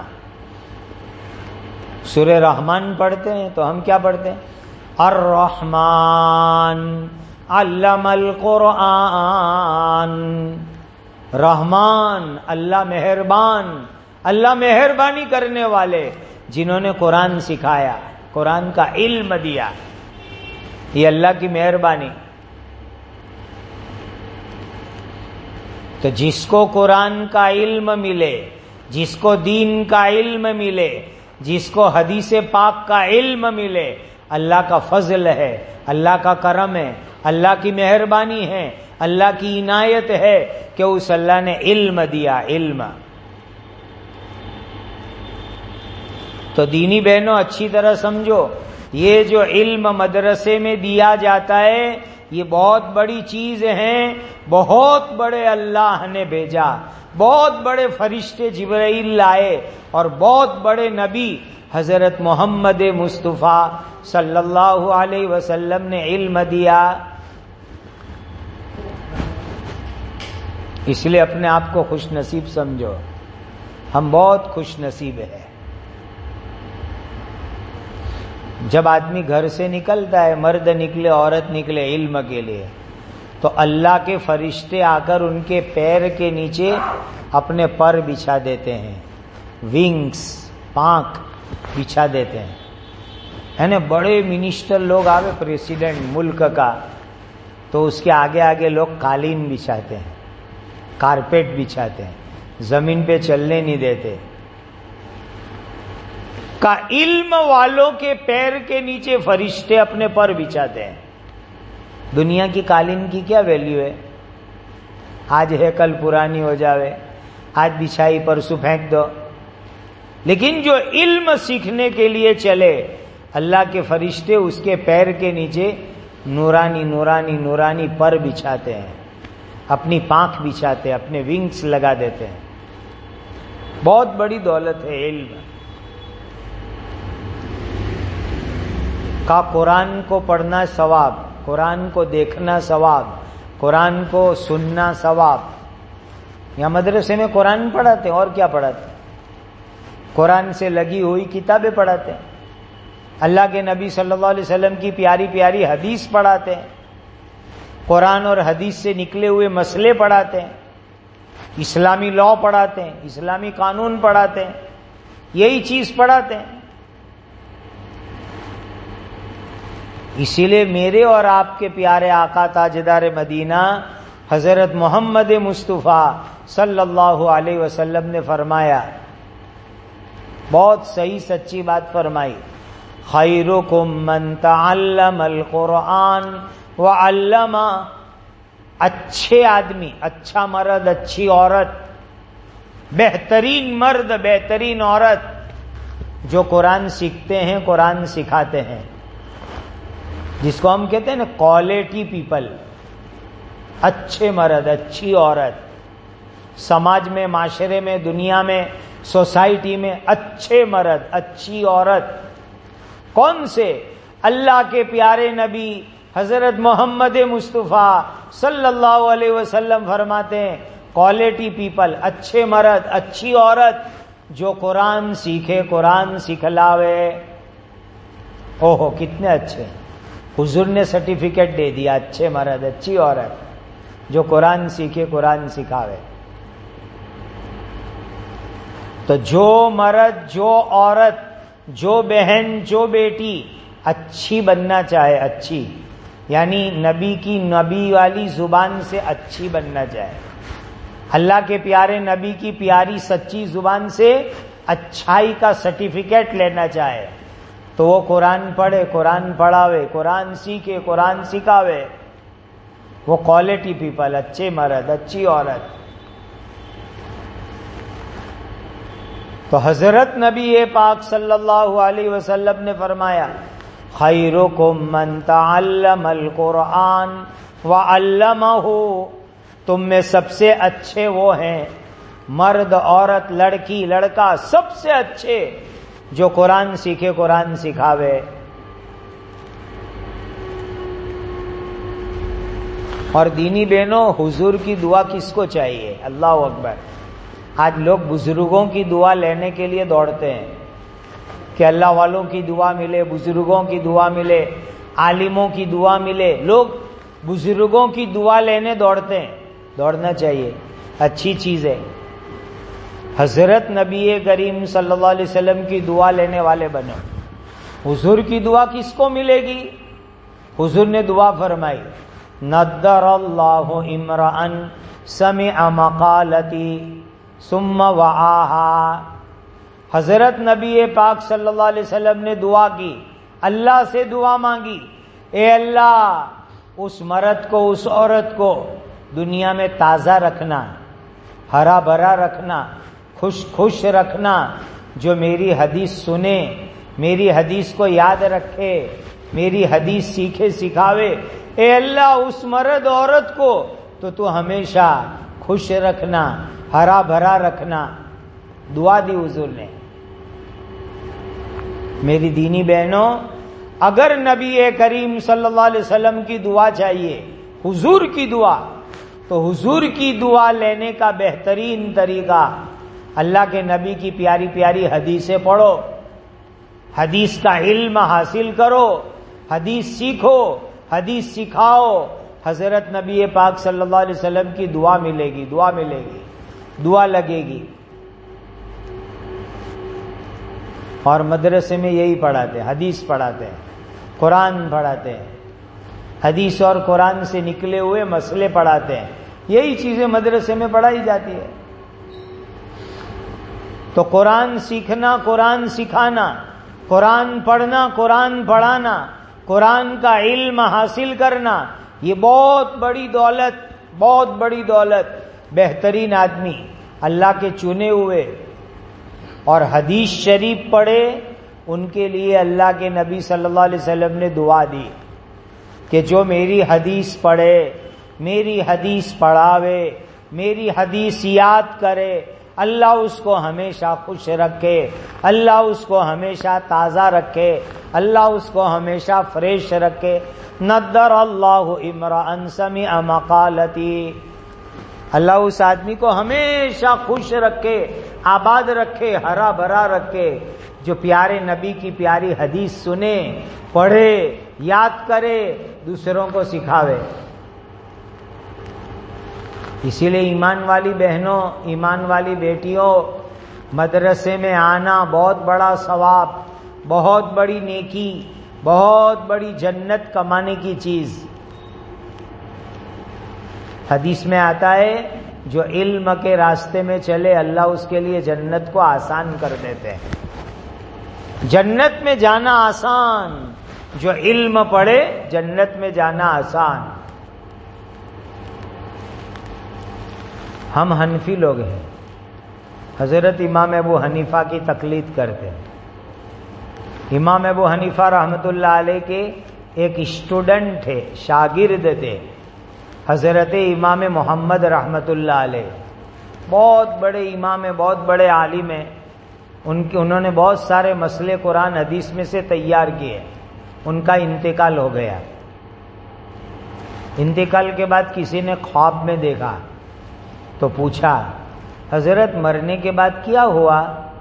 سورہ رحمان پڑھتے ہیں تو ہم کیا پڑھتے ہیں؟ الرحمن علم القرآن. رحمان اللہ مہربان، اللہ مہربانی کرنے والے، جنہوں نے قرآن سکھایا، قرآن کا علم دیا. یہ اللہ کی مہربانی. تو جس کو قرآن کا علم ملے، جس کو دین کا علم ملے، جس کو حدیث پاک کا علم ملے، اللہ کا فضل ہے، اللہ کا کرم ہے، اللہ کی مہربانی ہے، اللہ کی عنایت ہے کہ اس اللہ نے علم دیا. علم تو دینی بہنوں اچھی طرح سمجھو، یہ جو علم مدرسے میں دیا جاتا ہے یہ بہت بڑی چیز ہے. بہت بڑے اللہ نے بھیجا، بہت بڑے فرشتے جبرائیل لائے، اور بہت بڑے نبی حضرت محمد مصطفیٰ صلی اللہ علیہ وسلم نے علم دیا. اس لیے اپنے آپ کو خوش نصیب سمجھو. ہم بہت خوش نصیب ہیں. جب آدمی گھر سے نکلتا ہے، مرد نکلے عورت نکلے علم کے لیے، تو اللہ کے فرشتے آ کر ان کے پیر کے نیچے اپنے پر بچھا دیتے ہیں، ونگز، پانکھ بچھا دیتے ہیں. ہے نا، بڑے منسٹر لوگ آگے، پریسیڈنٹ ملک کا، تو اس کے آگے آگے لوگ قالین بچھاتے ہیں، کارپیٹ بچھاتے ہیں، زمین پہ چلنے نہیں دیتے. کا علم والوں کے پیر کے نیچے فرشتے اپنے پر بچھاتے ہیں. دنیا کی قالین کی کیا ویلیو ہے؟ آج ہے کل پرانی ہو جاوے، آج بچھائی پرسوں پھینک دو. لیکن جو علم سیکھنے کے لیے چلے، اللہ کے فرشتے اس کے پیر کے نیچے نورانی نورانی نورانی پر بچھاتے ہیں، اپنی پانکھ بچھاتے ہیں، اپنے ونگز لگا دیتے ہیں. بہت بڑی دولت ہے علم کا. قرآن کو پڑھنا ثواب، قرآن کو دیکھنا ثواب، قرآن کو سننا ثواب. یہاں مدرسے میں قرآن پڑھاتے ہیں، اور کیا پڑھاتے ہیں؟ قرآن سے لگی ہوئی کتابیں پڑھاتے ہیں، اللہ کے نبی صلی اللہ علیہ وسلم کی پیاری پیاری حدیث پڑھاتے ہیں، قرآن اور حدیث سے نکلے ہوئے مسئلے پڑھاتے ہیں، اسلامی لاء پڑھاتے ہیں، اسلامی قانون پڑھاتے ہیں. یہی چیز پڑھاتے ہیں. اسی لیے میرے اور آپ کے پیارے آقا تاجدار مدینہ حضرت محمد مصطفیٰ صلی اللہ علیہ وسلم نے فرمایا، بہت صحیح سچی بات فرمائی، خیرکم من تعلم القرآن وعلم. اچھے آدمی، اچھا مرد، اچھی عورت بہترین مرد، بہترین عورت جو قرآن سیکھتے ہیں، قرآن سکھاتے ہیں، جس کو ہم کہتے ہیں نا کوالٹی پیپل، اچھے مرد، اچھی عورت، سماج میں، معاشرے میں، دنیا میں، سوسائٹی میں اچھے مرد، اچھی عورت کون سے؟ اللہ کے پیارے نبی حضرت محمد مصطفیٰ صلی اللہ علیہ وسلم فرماتے ہیں کوالٹی پیپل، اچھے مرد، اچھی عورت جو قرآن سیکھے، قرآن سکھلاوے۔ اوہو کتنے اچھے، حضور نے سرٹیفکیٹ دے دیا، اچھے مرد، اچھی عورت جو قرآن سیکھے، قرآن سکھاوے۔ تو جو مرد، جو عورت، جو بہن، جو بیٹی اچھی بننا چاہے، اچھی یعنی نبی کی، نبی والی زبان سے اچھی بننا چاہے، اللہ کے پیارے نبی کی پیاری سچی زبان سے اچھائی کا سرٹیفکیٹ لینا چاہے، تو وہ قرآن پڑھے، قرآن پڑھاوے، قرآن سیکھے، قرآن سکھاوے۔ وہ کوالٹی پیپل، اچھے مرد، اچھی عورت۔ تو حضرت نبی پاک صلی اللہ علیہ وسلم نے فرمایا خیرکم من تعلم القرآن وعلمہ، تم میں سب سے اچھے وہ ہیں، مرد، عورت، لڑکی، لڑکا، سب سے اچھے جو قرآن سیکھے، قرآن سکھاوے۔ اور دینی بہنوں، حضور کی دعا کس کو چاہیے؟ اللہ اکبر۔ آج لوگ بزرگوں کی دعا لینے کے لیے دوڑتے ہیں کہ اللہ والوں کی دعا ملے، بزرگوں کی دعا ملے، عالموں کی دعا ملے۔ لوگ بزرگوں کی دعا لینے دوڑتے ہیں، دوڑنا چاہیے، اچھی چیز ہے۔ حضرت نبی کریم صلی اللہ علیہ وسلم کی دعا لینے والے بنو۔ حضور کی دعا کس کو ملے گی؟ حضور نے دعا فرمائی نضر اللہ امرأ سمع مقالتی ثم وعاها۔ حضرت نبی پاک صلی اللہ علیہ وسلم نے دعا کی، اللہ سے دعا مانگی، اے اللہ اس مرد کو، اس عورت کو دنیا میں تازہ رکھنا، ہرا بھرا رکھنا، خوش خوش رکھنا، جو میری حدیث سنے، میری حدیث کو یاد رکھے، میری حدیث سیکھے، سکھاوے۔ اے اللہ اس مرد عورت کو تو ہمیشہ خوش رکھنا، ہرا بھرا رکھنا۔ دعا دی حضور نے۔ میری دینی بہنوں، اگر نبی کریم صلی اللہ علیہ وسلم کی دعا چاہیے، حضور کی دعا، تو حضور کی دعا لینے کا بہترین طریقہ اللہ کے نبی کی پیاری پیاری حدیثیں پڑھو، حدیث کا علم حاصل کرو، حدیث سیکھو، حدیث سکھاؤ۔ حضرت نبی پاک صلی اللہ علیہ وسلم کی دعا ملے گی، دعا ملے گی، دعا لگے گی۔ اور مدرسے میں یہی پڑھاتے ہیں، حدیث پڑھاتے ہیں، قرآن پڑھاتے ہیں، حدیث اور قرآن سے نکلے ہوئے مسئلے پڑھاتے ہیں، یہی چیزیں مدرسے میں پڑھائی جاتی ہے۔ تو قرآن سیکھنا، قرآن سکھانا، قرآن پڑھنا، قرآن پڑھانا، قرآن کا علم حاصل کرنا، یہ بہت بڑی دولت، بہت بڑی دولت۔ بہترین آدمی، اللہ کے چنے ہوئے اور حدیث شریف پڑھے، ان کے لیے اللہ کے نبی صلی اللہ علیہ وسلم نے دعا دی کہ جو میری حدیث پڑھے، میری حدیث پڑھاوے، میری حدیث یاد کرے، اللہ اس کو ہمیشہ خوش رکھے، اللہ اس کو ہمیشہ تازہ رکھے، اللہ اس کو ہمیشہ فریش رکھے۔ نضر اللہ امرأ سمع مقالتی، اللہ اس آدمی کو ہمیشہ خوش رکھے، آباد رکھے، ہرا بھرا رکھے، جو پیارے نبی کی پیاری حدیث سنے، پڑھے، یاد کرے، دوسروں کو سکھاوے۔ اسی لیے ایمان والی بہنوں، ایمان والی بیٹیوں، مدرسے میں آنا بہت بڑا ثواب، بہت بڑی نیکی، بہت بڑی جنت کمانے کی چیز۔ حدیث میں آتا ہے جو علم کے راستے میں چلے، اللہ اس کے لیے جنت کو آسان کر دیتے ہیں۔ جنت میں جانا آسان، جو علم پڑھے جنت میں جانا آسان۔ ہم حنفی لوگ ہیں، حضرت امام ابو حنیفہ کی تقلید کرتے ہیں. امام ابو حنیفہ رحمۃ اللہ علیہ کے ایک اسٹوڈنٹ تھے، شاگرد تھے حضرت امام محمد رحمۃ اللہ علیہ. بہت بڑے امام ہیں، بہت بڑے عالم ہیں. انہوں نے بہت سارے مسئلے قرآن حدیث میں سے تیار کیے. ان کا انتقال ہو گیا. انتقال کے بعد کسی نے خواب میں دیکھا تو پوچھا حضرت مرنے کے بعد کیا ہوا؟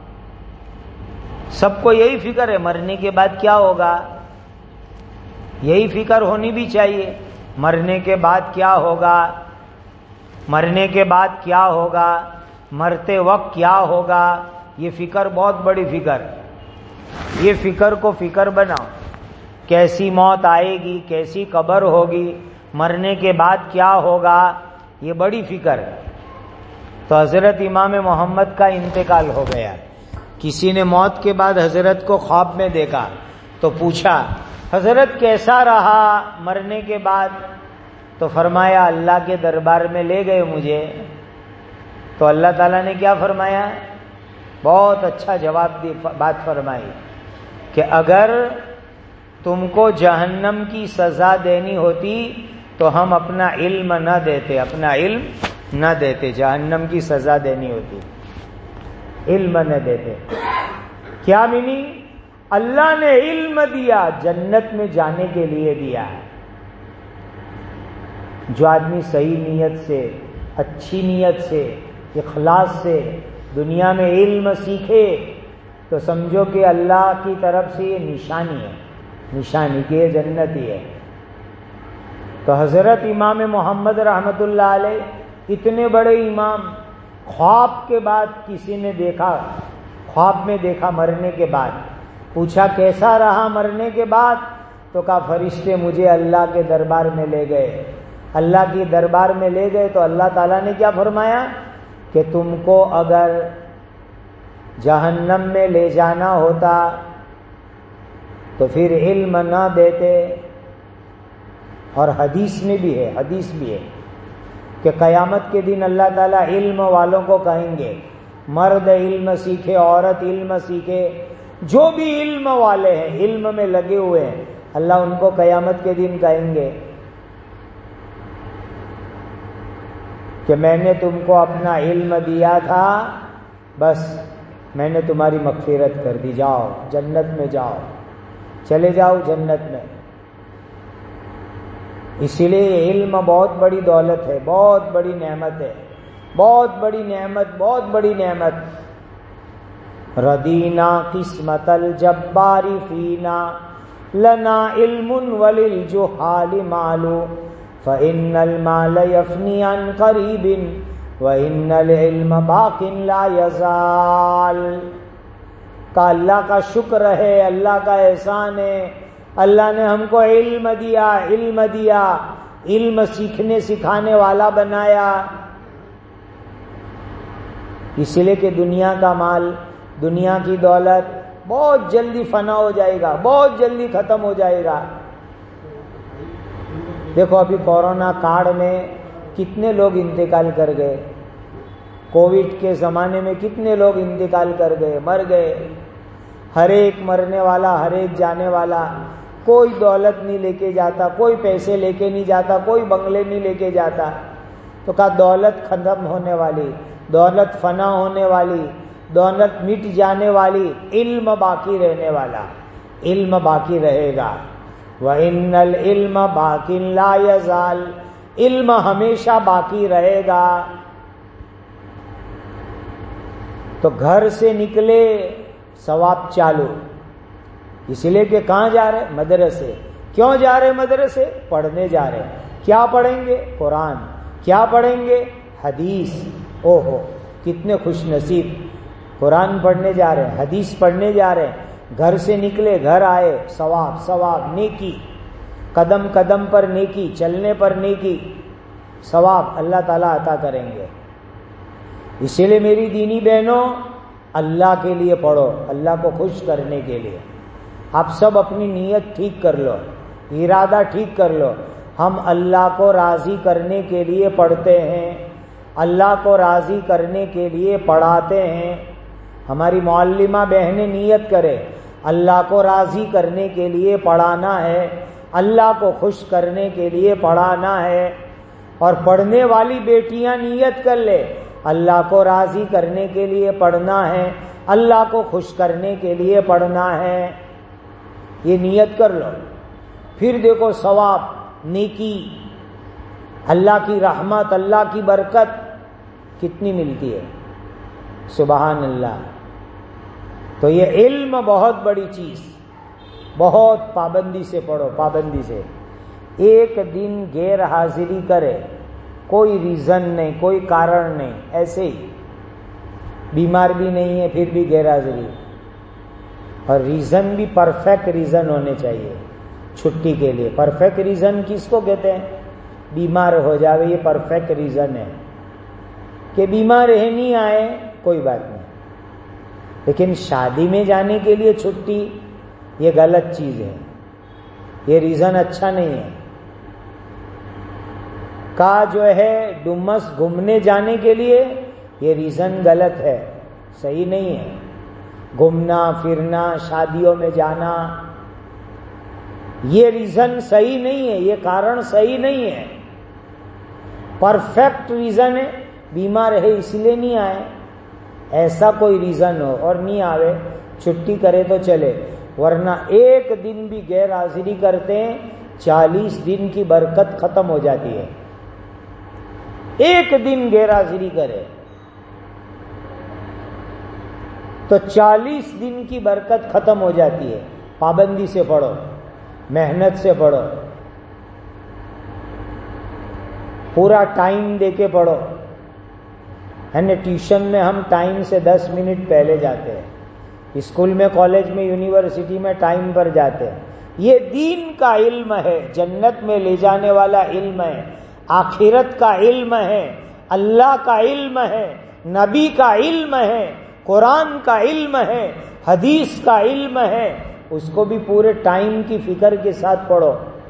سب کو یہی فکر ہے مرنے کے بعد کیا ہوگا، یہی فکر ہونی بھی چاہیے. مرنے کے بعد کیا ہوگا، مرنے کے بعد کیا ہوگا، مرتے وقت کیا ہوگا، یہ فکر بہت بڑی فکر. یہ فکر کو فکر بناؤ. کیسی موت آئے گی، کیسی قبر ہوگی، مرنے کے بعد کیا ہوگا، یہ بڑی فکر. تو حضرت امام محمد کا انتقال ہو گیا. کسی نے موت کے بعد حضرت کو خواب میں دیکھا تو پوچھا حضرت کیسا رہا مرنے کے بعد؟ تو فرمایا اللہ کے دربار میں لے گئے مجھے. تو اللہ تعالیٰ نے کیا فرمایا؟ بہت اچھا جواب دی، بات فرمائی کہ اگر تم کو جہنم کی سزا دینی ہوتی تو ہم اپنا علم نہ دیتے، اپنا علم نہ دیتے. جہنم کی سزا دینی ہوتی علم نہ دیتے. کیا میننگ؟ اللہ نے علم دیا، جنت میں جانے کے لیے دیا ہے. جو آدمی صحیح نیت سے، اچھی نیت سے، اخلاص سے دنیا میں علم سیکھے تو سمجھو کہ اللہ کی طرف سے یہ نشانی ہے، نشانی کہ یہ جنتی ہے. تو حضرت امام محمد رحمۃ اللہ علیہ اتنے بڑے امام، خواب کے بعد کسی نے دیکھا، خواب میں دیکھا مرنے کے بعد. پوچھا کیسا رہا مرنے کے بعد؟ تو کہا فرشتے مجھے اللہ کے دربار میں لے گئے. اللہ کے دربار میں لے گئے تو اللہ تعالیٰ نے کیا فرمایا کہ تم کو اگر جہنم میں لے جانا ہوتا تو پھر علم نہ دیتے. اور حدیث میں بھی ہے، حدیث بھی ہے کہ قیامت کے دن اللہ تعالیٰ علم والوں کو کہیں گے، مرد علم سیکھے، عورت علم سیکھے، جو بھی علم والے ہیں، علم میں لگے ہوئے ہیں، اللہ ان کو قیامت کے دن کہیں گے کہ میں نے تم کو اپنا علم دیا تھا، بس میں نے تمہاری مغفرت کر دی، جاؤ جنت میں جاؤ، چلے جاؤ جنت میں. اسی لیے علم بہت بڑی دولت ہے، بہت بڑی نعمت ہے، بہت بڑی نعمت، بہت بڑی نعمت. ردینا قسمت الجبار فینا لنا علم وللجہال مال فإن المال يفني عن قریب وإن العلم باق لا يزال. کا اللہ کا شکر ہے، اللہ کا احسان ہے، اللہ نے ہم کو علم دیا، علم دیا، علم سیکھنے سکھانے والا بنایا. اس لیے کہ دنیا کا مال، دنیا کی دولت بہت جلدی فنا ہو جائے گا، بہت جلدی ختم ہو جائے گا. دیکھو ابھی کورونا کاڑ میں کتنے لوگ انتقال کر گئے، کووڈ کے زمانے میں کتنے لوگ انتقال کر گئے، مر گئے. ہر ایک مرنے والا، ہر ایک جانے والا. کوئی دولت نہیں لے کے جاتا، کوئی پیسے لے کے نہیں جاتا، کوئی بنگلے نہیں لے کے جاتا. تو کہا دولت ختم ہونے والی، دولت فنا ہونے والی، دولت مٹ جانے والی، علم باقی رہنے والا، علم باقی رہے گا. وَإِنَّ الْعِلْمَ بَاقٍ لَا يَزَالُ. علم ہمیشہ باقی رہے گا. تو گھر سے نکلے ثواب چالو. اس لیے کہ کہاں جا رہے؟ مدرسے. کیوں جا رہے مدرسے؟ پڑھنے جا رہے. کیا پڑھیں گے؟ قرآن. کیا پڑھیں گے؟ حدیث. او ہو کتنے خوش نصیب، قرآن پڑھنے جا رہے ہیں، حدیث پڑھنے جا رہے ہیں. گھر سے نکلے، گھر آئے، ثواب ثواب، نیکی، قدم قدم پر نیکی، چلنے پر نیکی، ثواب اللہ تعالیٰ عطا کریں گے. اسی لیے میری دینی بہنوں، اللہ کے لیے پڑھو، اللہ کو خوش کرنے کے لیے. آپ سب اپنی نیت ٹھیک کر لو، ارادہ ٹھیک کر لو. ہم اللہ کو راضی کرنے کے لیے پڑھتے ہیں، اللہ کو راضی کرنے کے لیے پڑھاتے ہیں. ہماری معلمہ بہنیں نیت کرے اللہ کو راضی کرنے کے لیے پڑھانا ہے، اللہ کو خوش کرنے کے لیے پڑھانا ہے. اور پڑھنے والی بیٹیاں نیت کر لے اللہ کو راضی کرنے کے لیے پڑھنا ہے، اللہ کو خوش کرنے کے لیے پڑھنا ہے. یہ نیت کر لو، پھر دیکھو ثواب، نیکی، اللہ کی رحمت، اللہ کی برکت کتنی ملتی ہے. سبحان اللہ. تو یہ علم بہت بڑی چیز، بہت پابندی سے پڑھو، پابندی سے. ایک دن غیر حاضری کرے، کوئی ریزن نہیں، کوئی کارن نہیں، ایسے ہی بیمار بھی نہیں ہے پھر بھی غیر حاضری. اور ریزن بھی پرفیکٹ ریزن ہونے چاہیے چھٹی کے لیے. پرفیکٹ ریزن کس کو کہتے ہیں؟ بیمار ہو جاوے یہ پرفیکٹ ریزن ہے. کہ بیمار ہے نہیں آئے کوئی بات نہیں، لیکن شادی میں جانے کے لیے چھٹی یہ غلط چیز ہے، یہ ریزن اچھا نہیں ہے. کا جو ہے ڈومس گھومنے جانے کے لیے یہ ریزن غلط ہے، صحیح نہیں ہے. گھومنا پھرنا، شادیوں میں جانا، یہ ریزن صحیح نہیں ہے، یہ کارن صحیح نہیں ہے. پرفیکٹ ریزن ہے بیمار ہے اس لیے نہیں آئے، ایسا کوئی ریزن ہو اور نہیں آوے چھٹی کرے تو چلے. ورنہ ایک دن بھی غیر حاضری کرتے ہیں 40 دن کی برکت ختم ہو جاتی ہے. ایک دن غیر حاضری کرے تو 40 دن کی برکت ختم ہو جاتی ہے. پابندی سے پڑھو، محنت سے پڑھو، پورا ٹائم دے کے پڑھو. یعنی ٹیوشن میں ہم ٹائم سے 10 منٹ پہلے جاتے ہیں، اسکول میں، کالج میں، یونیورسٹی میں ٹائم پر جاتے ہیں. یہ دین کا علم ہے، جنت میں لے جانے والا علم ہے، آخرت کا علم ہے، اللہ کا علم ہے، نبی کا علم ہے، قرآن کا علم ہے، حدیث کا علم ہے. اس کو بھی پورے ٹائم کی فکر کے ساتھ پڑھو.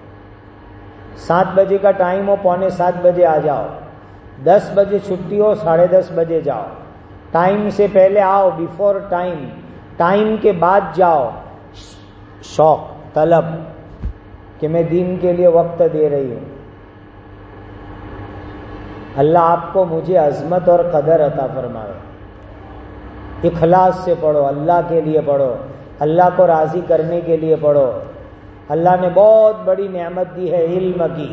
7 بجے کا ٹائم ہو 6:45 بجے آ جاؤ، 10 بجے چھٹی ہو 10:30 بجے جاؤ. ٹائم سے پہلے آؤ، بیفور ٹائم، ٹائم کے بعد جاؤ. شوق طلب کہ میں دین کے لیے وقت دے رہی ہوں. اللہ آپ کو مجھے عظمت اور قدر عطا فرمائے. اخلاص سے پڑھو، اللہ کے لیے پڑھو، اللہ کو راضی کرنے کے لیے پڑھو. اللہ نے بہت بڑی نعمت دی ہے علم کی.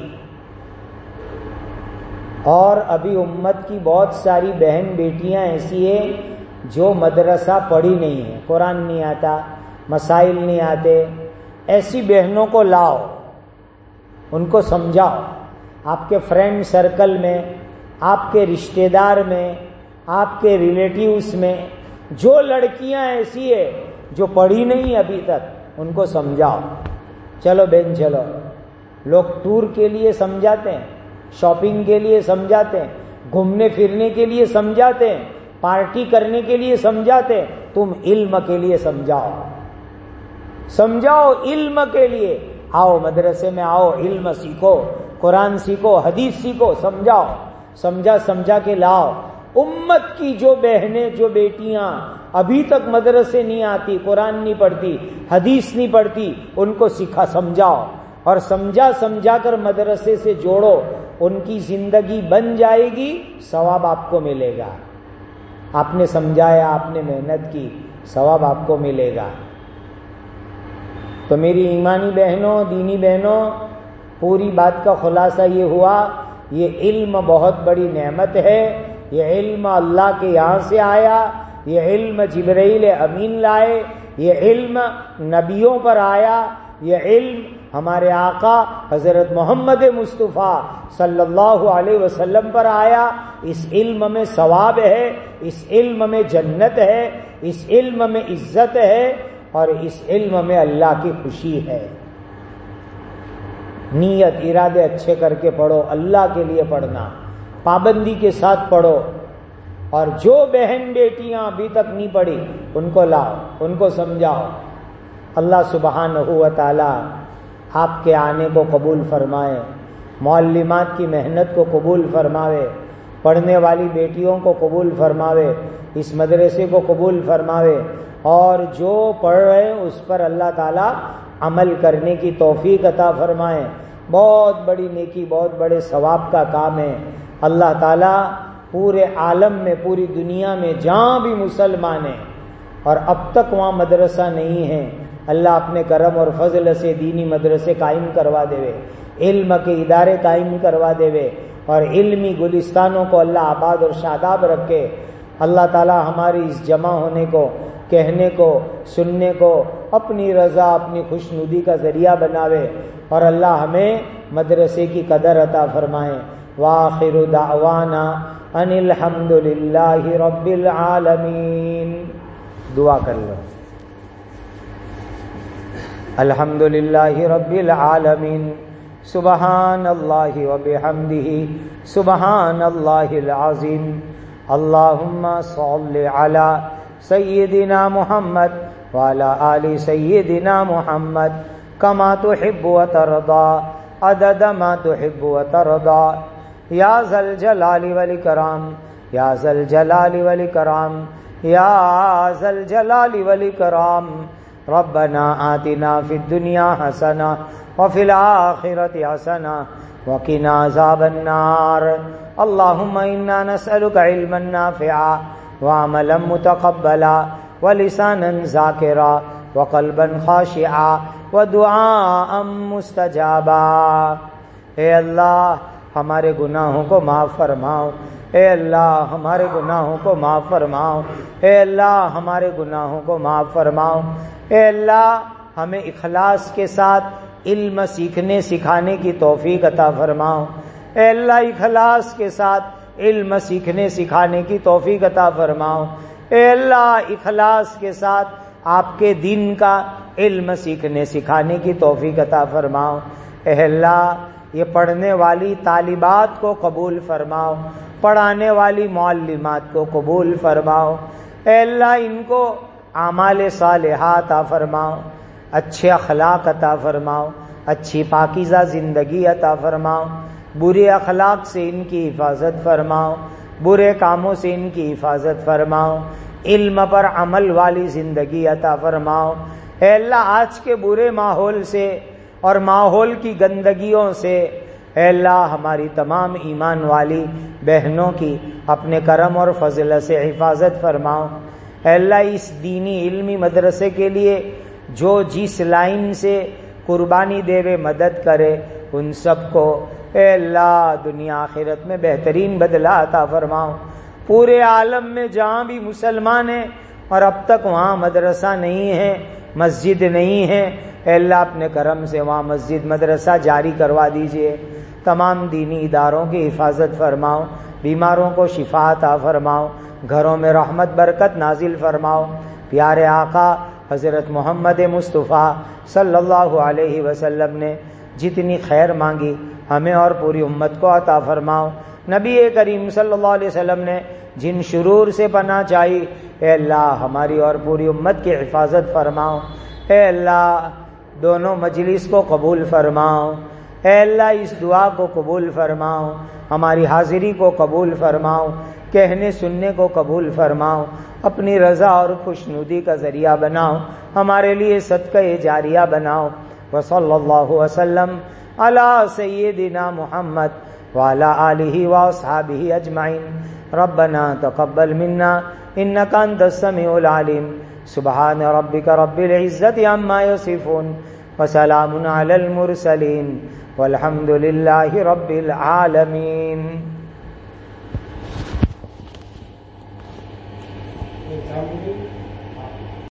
اور ابھی امت کی بہت ساری بہن بیٹیاں ایسی ہیں جو مدرسہ پڑھی نہیں ہیں، قرآن نہیں آتا، مسائل نہیں آتے. ایسی بہنوں کو لاؤ، ان کو سمجھاؤ. آپ کے فرینڈ سرکل میں، آپ کے رشتہ دار میں، آپ کے ریلیٹیوز میں جو لڑکیاں ایسی ہیں جو پڑھی نہیں ابھی تک، ان کو سمجھاؤ. چلو بہن چلو. لوگ ٹور کے لیے سمجھاتے ہیں، شاپنگ کے لیے سمجھاتے ہیں، گھومنے پھرنے کے لیے سمجھاتے ہیں، پارٹی کرنے کے لیے سمجھاتے ہیں. تم علم کے لیے سمجھاؤ، سمجھاؤ علم کے لیے. آؤ مدرسے میں آؤ، علم سیکھو، قرآن سیکھو، حدیث سیکھو، سمجھاؤ، سمجھا کے لاؤ. امت کی جو بہنیں، جو بیٹیاں ابھی تک مدرسے نہیں آتی، قرآن نہیں پڑھتی، حدیث نہیں پڑھتی، ان کو سکھا، سمجھاؤ. اور سمجھا کر مدرسے سے جوڑو. ان کی زندگی بن جائے گی، ثواب آپ کو ملے گا. آپ نے سمجھایا، آپ نے محنت کی، ثواب آپ کو ملے گا. تو میری ایمانی بہنوں، دینی بہنوں، پوری بات کا خلاصہ یہ ہوا، یہ علم بہت بڑی نعمت ہے. یہ علم اللہ کے یہاں سے آیا، یہ علم جبرائیل امین لائے، یہ علم نبیوں پر آیا، یہ علم ہمارے آقا حضرت محمد مصطفیٰ صلی اللہ علیہ وسلم پر آیا. اس علم میں ثواب ہے، اس علم میں جنت ہے، اس علم میں عزت ہے، اور اس علم میں اللہ کی خوشی ہے. نیت ارادے اچھے کر کے پڑھو، اللہ کے لیے پڑھنا، پابندی کے ساتھ پڑھو. اور جو بہن بیٹیاں ابھی تک نہیں پڑھی ان کو لاؤ، ان کو سمجھاؤ. اللہ سبحانہ و تعالی آپ کے آنے کو قبول فرمائے، معلمات کی محنت کو قبول فرماوے. پڑھنے والی بیٹیوں کو قبول فرماوے، اس مدرسے کو قبول فرماوے، اور جو پڑھ رہے ہیں اس پر اللہ تعالیٰ عمل کرنے کی توفیق عطا فرمائے۔ بہت بڑی نیکی، بہت بڑے ثواب کا کام ہے۔ اللہ تعالیٰ پورے عالم میں، پوری دنیا میں جہاں بھی مسلمان ہیں اور اب تک وہاں مدرسہ نہیں ہے، اللہ اپنے کرم اور فضل سے دینی مدرسے قائم کروا دے، علم کے ادارے قائم کروا دے، اور علمی گلستانوں کو اللہ آباد اور شاداب رکھے۔ اللہ تعالیٰ ہماری اس جمع ہونے کو، کہنے کو، سننے کو اپنی رضا، اپنی خوشنودی کا ذریعہ بناوے، اور اللہ ہمیں مدرسے کی قدر عطا فرمائے۔ وآخر دعوانا ان الحمد للہ رب العالمین۔ دعا کر لو۔ الحمد للہ رب العالمین، سبحان اللہ وبحمدہ، سبحان اللہ العظیم۔ اللہم صل علی سیدنا محمد وعلی آل سیدنا محمد کما تحب وترضى عدد ما تحب وترضى یا ذا الجلال والاکرام، یا ذا الجلال والاکرام، یا ذا الجلال والاکرام۔ ربنا آتنا فی الدنیا حسنہ وفی الآخرۃ حسنہ وقنا عذاب النار۔ اللہم انا نسألک علما نافعا وعملا متقبلا ولسانا ذاکرا وقلبا خاشعا ودعاء مستجابا۔ اے اللہ ہمارے گناہوں کو معاف فرماؤ، اے اللہ ہمارے گناہوں کو معاف فرماؤ، اے اللہ ہمارے گناہوں کو معاف فرماؤ۔ اے اللہ ہمیں اخلاص کے ساتھ علم سیکھنے سکھانے کی توفیق عطا فرماؤ۔ اے اللہ اخلاص کے ساتھ علم سیکھنے سکھانے کی توفیق عطا فرماؤ۔ اے اللہ اخلاص کے ساتھ آپ کے دین کا علم سیکھنے سکھانے کی توفیق عطا فرماؤ۔ اے اللہ یہ پڑھنے والی طالبات کو قبول فرماؤ، پڑھانے والی معلمات کو قبول فرماؤ۔ اے اللہ ان کو اعمال صالحہ عطا فرماؤ، اچھے اخلاق عطا فرماؤ، اچھی پاکیزہ زندگی عطا فرماؤ، برے اخلاق سے ان کی حفاظت فرماؤ، برے کاموں سے ان کی حفاظت فرماؤ، علم پر عمل والی زندگی عطا فرماؤ۔ اے اللہ آج کے برے ماحول سے اور ماحول کی گندگیوں سے اے اللہ ہماری تمام ایمان والی بہنوں کی اپنے کرم اور فضل سے حفاظت فرماؤ۔ اے اللہ اس دینی علمی مدرسے کے لیے جو جس لائن سے قربانی دے وے مدد کرے ان سب کو اے اللہ دنیا آخرت میں بہترین بدلہ عطا فرماؤ۔ پورے عالم میں جہاں بھی مسلمان ہیں اور اب تک وہاں مدرسہ نہیں ہے، مسجد نہیں ہے، اے اللہ اپنے کرم سے وہاں مسجد مدرسہ جاری کروا دیجئے۔ تمام دینی اداروں کی حفاظت فرماؤ، بیماروں کو شفا عطا فرماؤ، گھروں میں رحمت برکت نازل فرماؤ۔ پیارے آقا حضرت محمد مصطفیٰ صلی اللہ علیہ وسلم نے جتنی خیر مانگی ہمیں اور پوری امت کو عطا فرماؤ۔ نبی کریم صلی اللہ علیہ وسلم نے جن شرور سے پناہ چاہی اے اللہ ہماری اور پوری امت کی حفاظت فرماؤ۔ اے اللہ دونوں مجلس کو قبول فرماؤ، اے اللہ اس دعا کو قبول فرماؤ، ہماری حاضری کو قبول فرماؤ، کہنے سننے کو قبول فرماؤ، اپنی رضا اور خوشنودی کا ذریعہ بناؤ، ہمارے لیے صدقہ جاریہ بناؤ۔ وصلی اللہ وسلم علی سیدنا محمد وعلی آلہ واصحابہ اجمعین۔ ربنا تقبل منا انک انت السمیع العلیم۔ سبحان ربک رب العزت عما یصفون وسلام علی المرسلین والحمد للہ رب العالمین۔
Thank you.